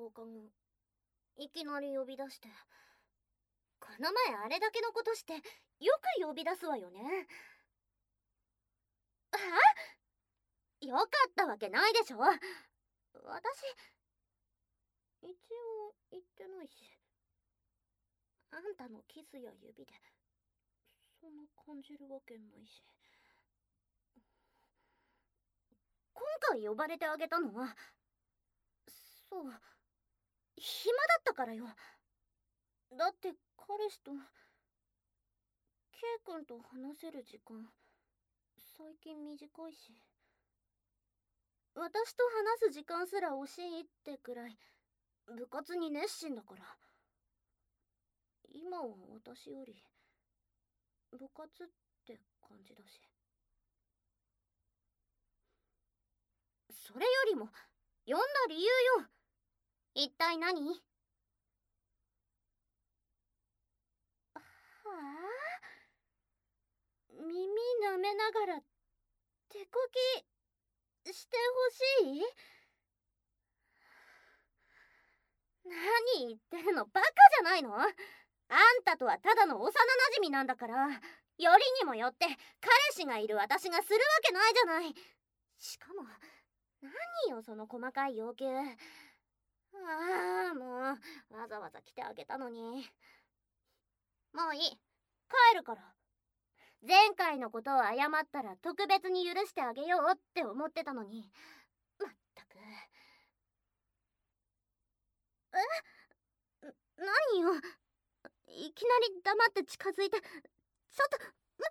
放課後いきなり呼び出して、この前あれだけのことしてよく呼び出すわよね。よかったわけないでしょ。私一応言ってないし、あんたのキスや指でそんな感じるわけないし。今回呼ばれてあげたのは、そう、暇だったからよ。だって彼氏と K 君と話せる時間最近短いし、私と話す時間すら惜しいってくらい部活に熱心だから。今は私より部活って感じだし。それよりも呼んだ理由よ。一体何？はあ？耳舐めながら手こきしてほしい？何言ってるの、バカじゃないの？あんたとはただの幼馴染なんだから。よりにもよって彼氏がいる私がするわけないじゃない。しかも何よその細かい要求。もうわざわざ来てあげたのに。もういい、帰るから。前回のことを謝ったら特別に許してあげようって思ってたのに。まったく。何よ、いきなり黙って近づいて。ちょっと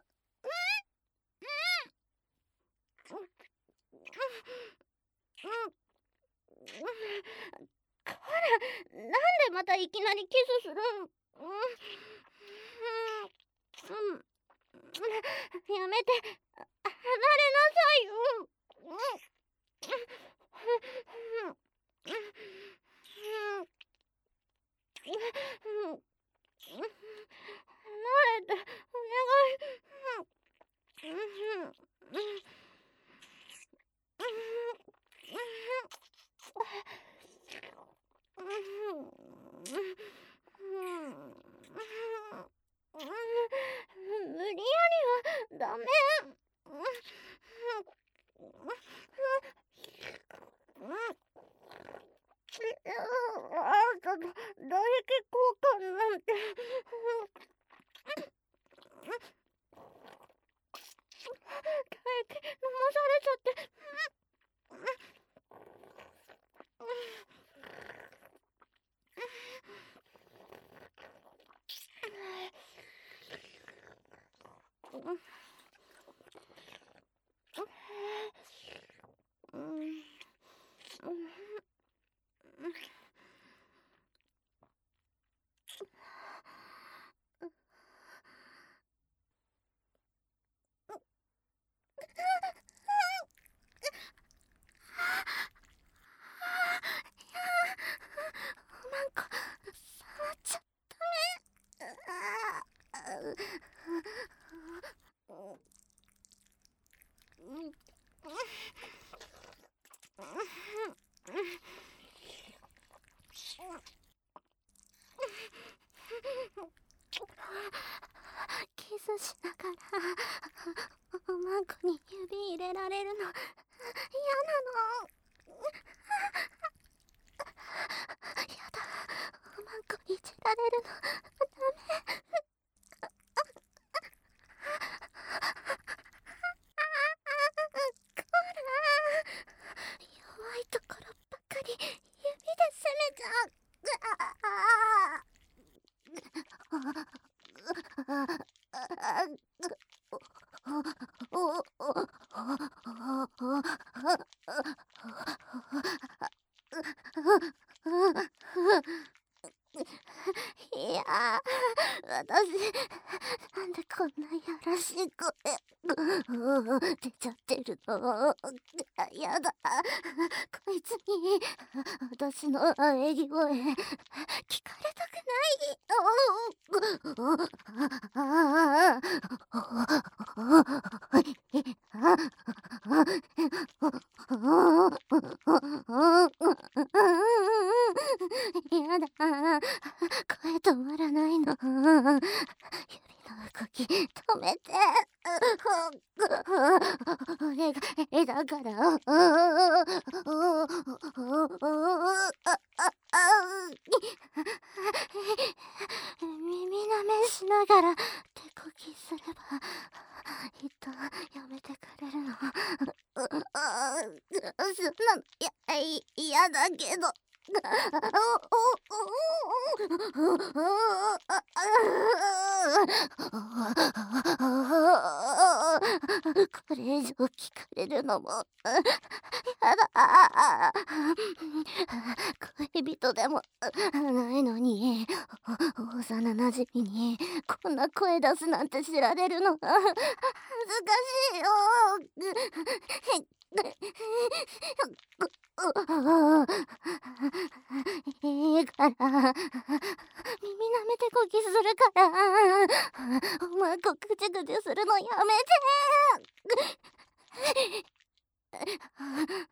こら、なんでまたいきなりキスするん？やめて、離れなさいよ。離れて、お願い。無理やりはダメ。あんたと唾液交換なんて。唾液飲まされちゃって。なんか触っちゃダメ。キスしながらおまんこに指入れられるの嫌なの。やだ、おまんこいじられるのダメ。こら、弱いところばかり指で攻めちゃう。いや、私なんでこんなやらしい声出ちゃってるの。やだ、こいつに私の喘ぎ声聞かれたくない。 俺がだから耳舐めしながら手こきすればきっとやめてくれるの。そんなの嫌だけど。これ以上聞かれるのもやだ。恋人でもないのに幼なじみにこんな声出すなんて知られるの恥ずかしいよ。いいから耳舐めてこきするからお前こぐちぐちするのやめて。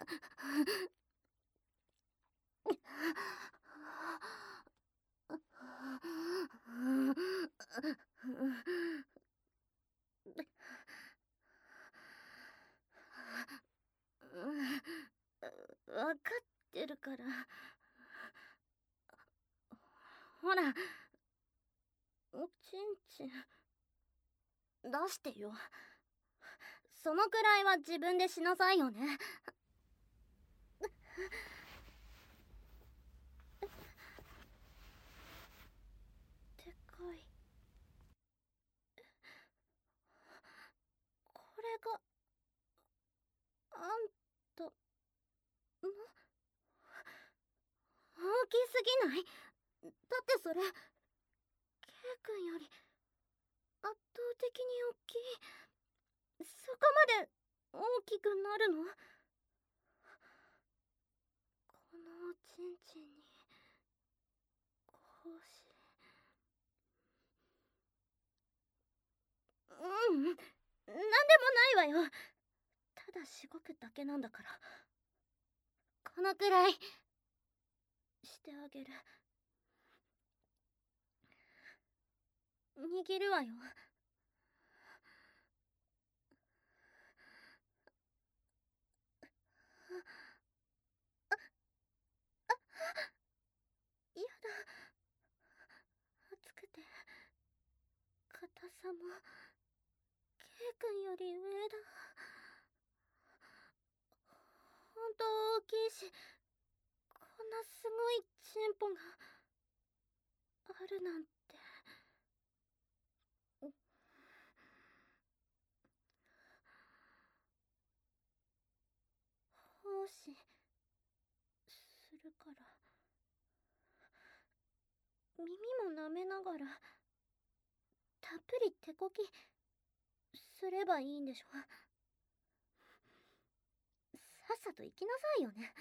わかってるから。ほらおちんちん出してよ。そのくらいは自分でしなさいよね。でかい。これがあんたの大きすぎない？だってそれ K 君より圧倒的に大きい。そこまで大きくなるの？このおちんちんにこうしなんでもないわよ。ただしごくだけなんだから。このくらいしてあげる。握るわよ。やだ。熱くて硬さも K 君より上だ。ほんと大きいし、こんなすごいチンポがあるなんて。奉仕するから。耳も舐めながらたっぷり手こきすればいいんでしょ。さっさと行きなさいよね。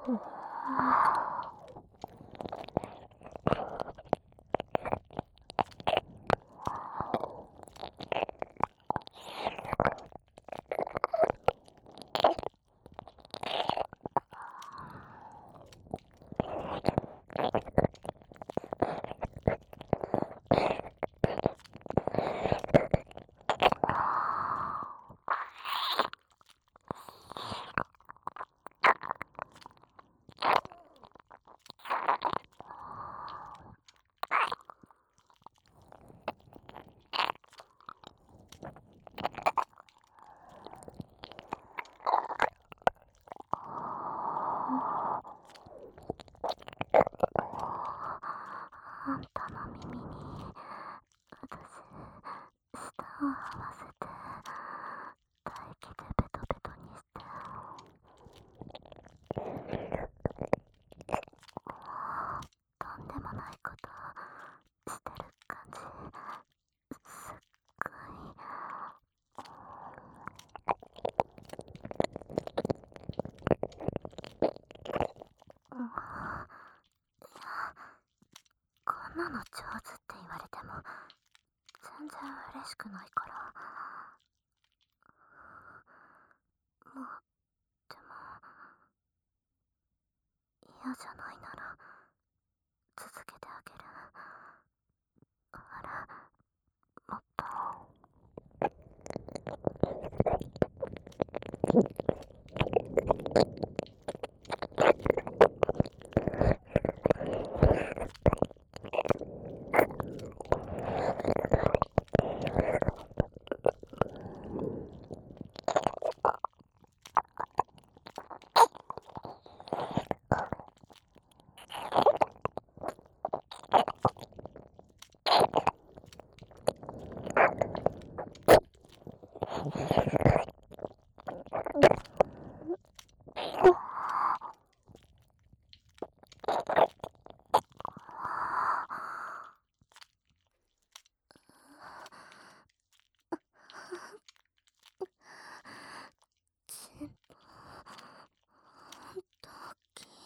あんたの耳に私舌を合わせて唾液でベトベトにしてとんでもないことしてる感じすっごい。こんなの上手って言われても全然嬉しくないから。もうでも嫌じゃないなら続けてあげる。ほら、もっと。チンポほんと大きい。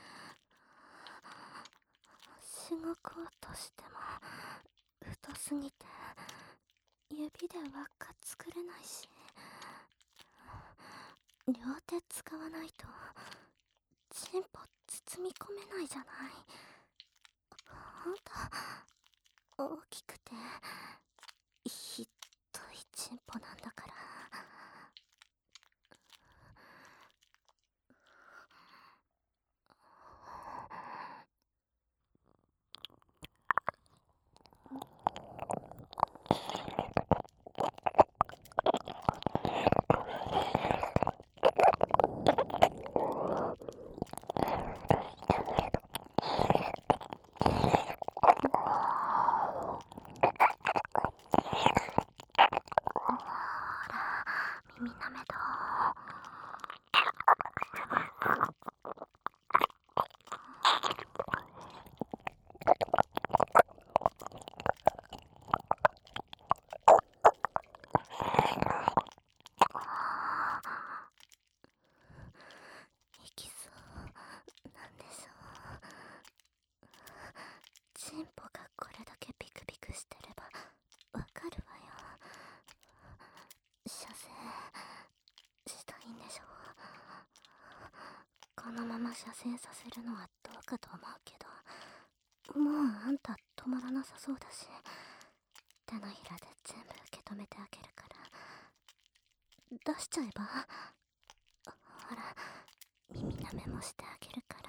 しごこうとしても太すぎて指で輪っか作れないし、両手使わないとチンポ包み込めないじゃない。ほんと大きくてひどいチンポなんだから。耳なめどいきそうなんでしょう。チンポがこれだけピクピクしてればわかるわよ。射精したいんでしょう。このまま射精させるのはどうかと思うけど、もうあんた止まらなさそうだし、手のひらで全部受け止めてあげるから出しちゃえば。ほら、耳なめもしてあげるから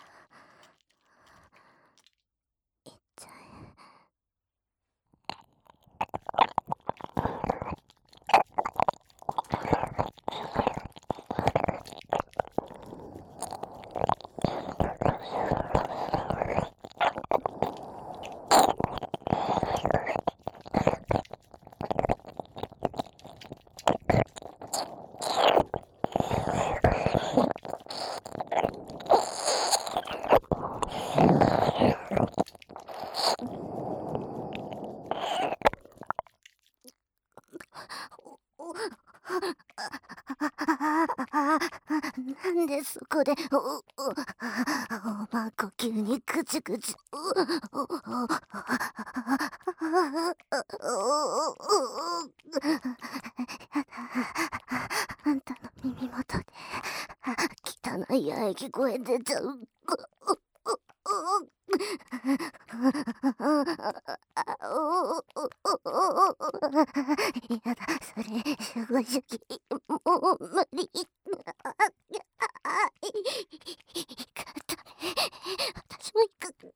いっちゃえ。 なんでそこでま呼吸にぐちぐちあんたの耳元で汚い喘ぎ声出ちゃう。やだ、それ、すごい主義。もう無理。ダメ。私も行く。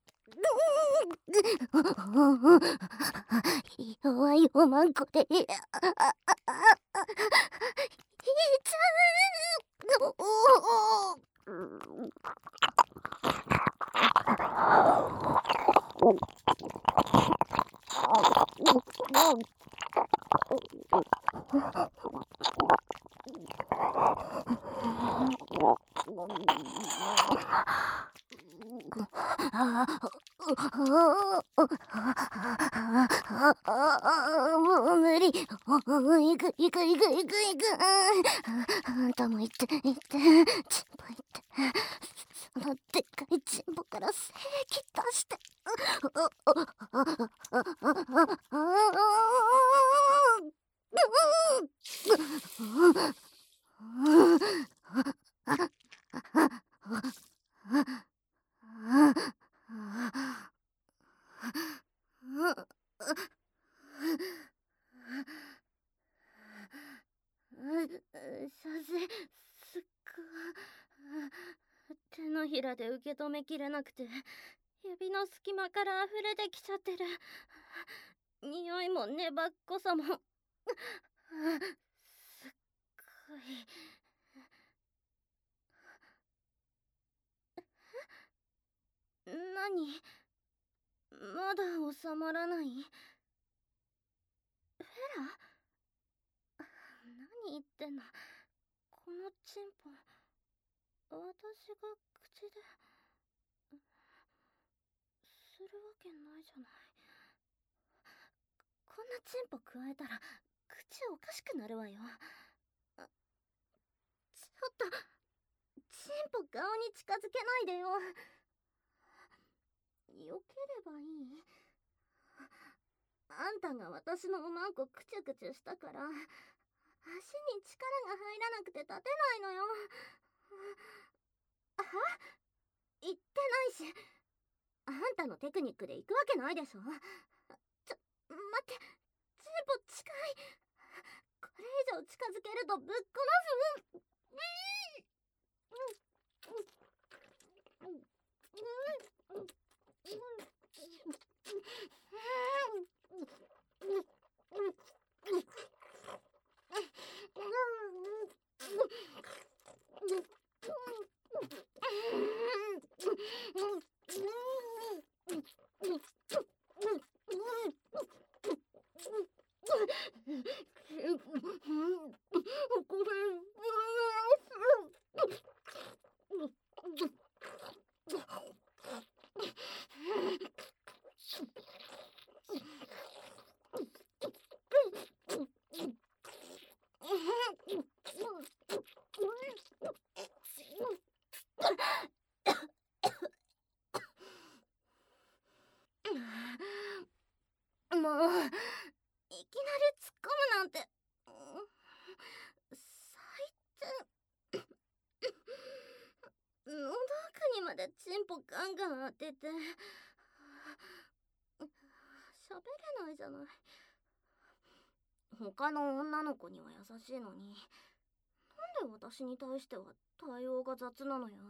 弱いおまんこで。いいちゃん。もう無理。行く。あんたも行って。チンポ行って。そのでっかいチンポから精液出して。写真すっごい手のひらで受け止めきれなくて指の隙間から溢れてきちゃってる。匂いも粘っこさもすっごい。何？まだ収まらない？フェラ？何言ってんの？このチンポ私が口でするわけないじゃない。こんなチンポ加えたら口おかしくなるわよ。ちょっとチンポ顔に近づけないでよ。よければいい？あんたが私のおまんこクチュクチュしたから足に力が入らなくて立てないのよ。は？言ってないし、あんたのテクニックで行くわけないでしょ。待って、チンポ近い。これ以上近づけるとぶっ殺す。もういきなり突っ込むなんて最低。喉奥にまでチンポガンガン当てて喋れないじゃない。他の女の子には優しいのになんで私に対しては対応が雑なのよ。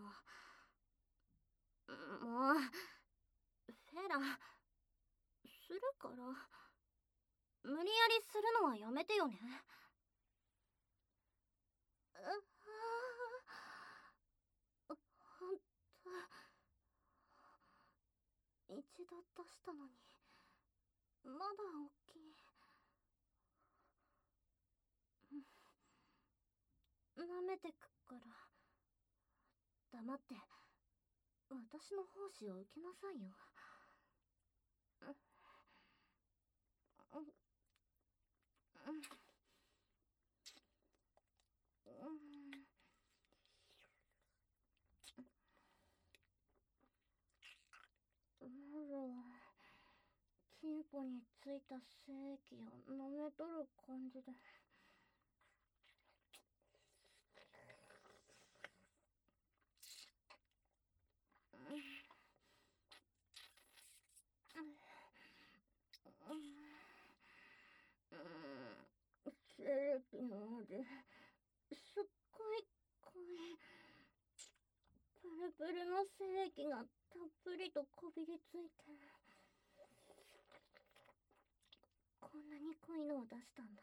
もうフェラするから無理やりするのはやめてよね。ほんと一度出したのにまだ大きい。舐めてくから黙って私の胞子を受けなさいよ。 ポについた精液を舐めとる感じで。精液の味、すっごい濃い。プルプルの精液がたっぷりとこびりついて、こんなに濃いのを出したんだ。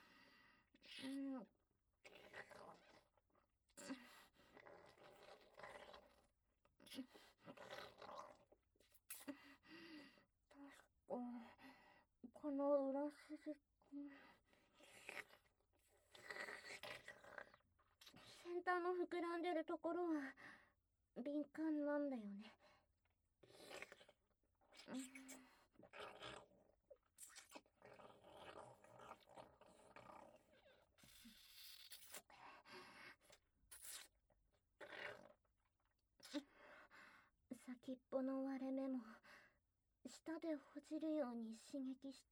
確か、この裏筋、先端の膨らんでるところは敏感なんだよね。先っぽの割れ目も舌でほじるように刺激して、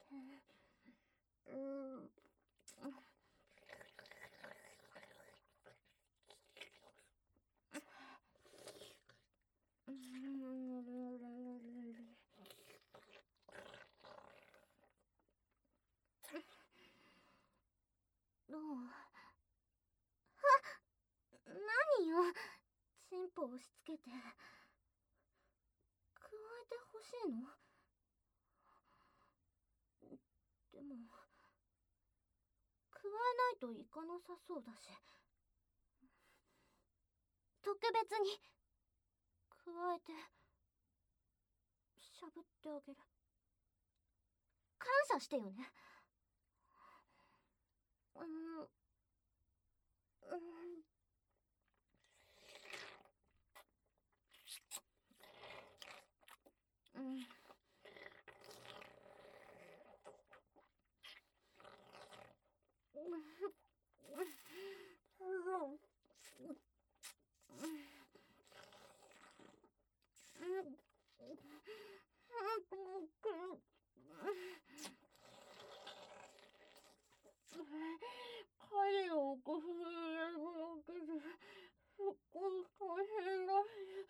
どう？何よ、チンポ押し付けて。加えてほしいの？でも加えないといかなさそうだし、特別に加えてしゃぶってあげる。感謝してよね。彼をご不明なるわけですっごい大変だし。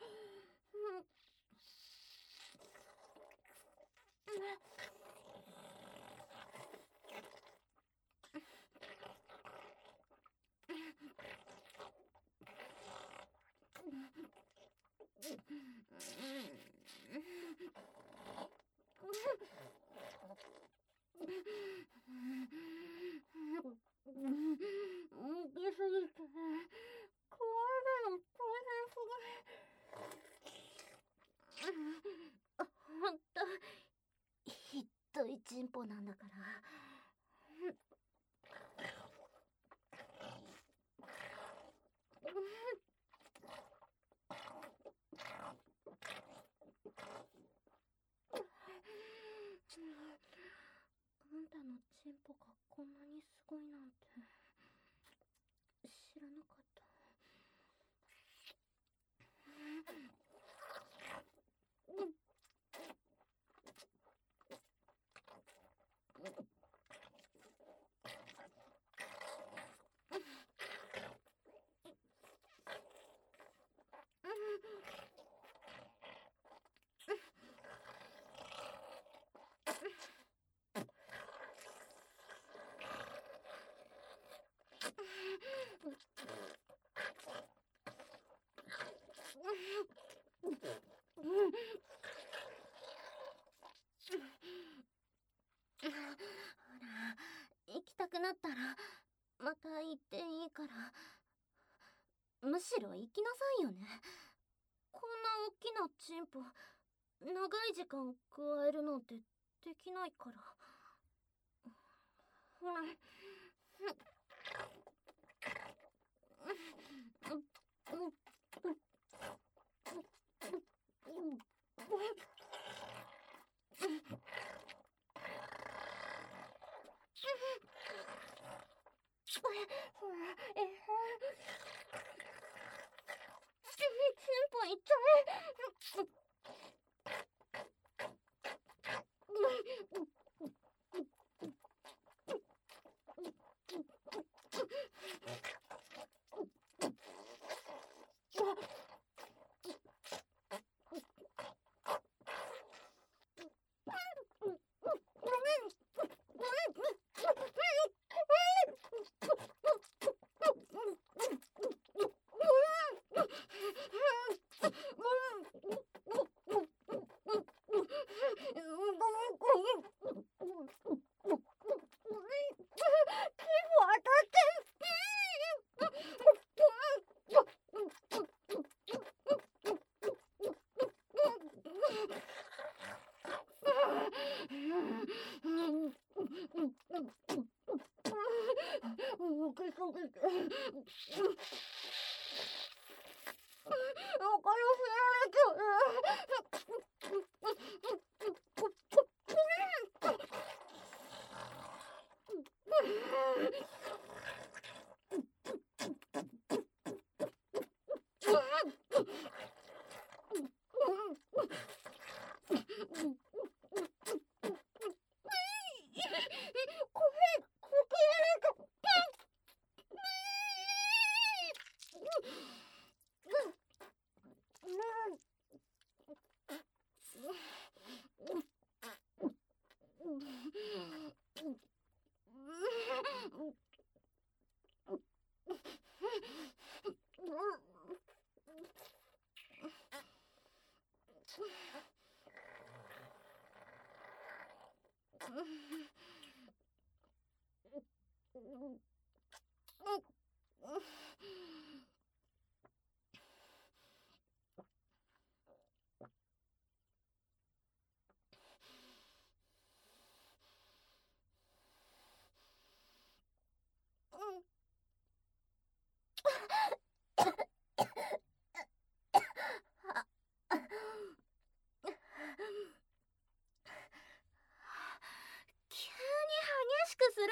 大きすぎて加えるの大変すぎ。ほんとひどいチンポなんだから。あんたのチンポがこんなにすごいなんて知らなかった。ほら、行きたくなったらまた行っていいから。むしろ行きなさいよね。こんな大きなチンポ長い時間加えるなんてできないから。ほら。チンポ痛い。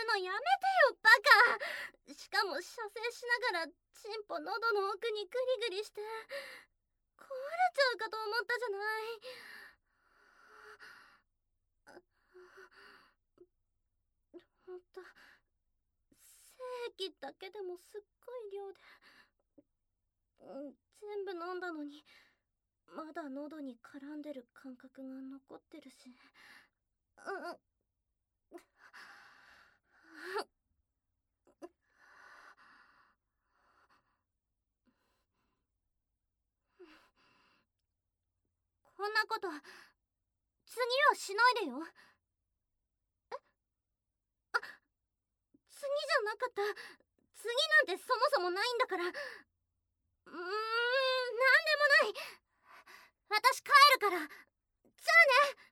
のやめてよバカ。しかも射精しながらチンポ喉の奥にグリグリして壊れちゃうかと思ったじゃない。ほんと精液だけでもすっごい量で、全部飲んだのにまだ喉に絡んでる感覚が残ってるし、こんなこと次はしないでよ。次じゃなかった。次なんてそもそもないんだから。なんでもない。私帰るから。じゃあね。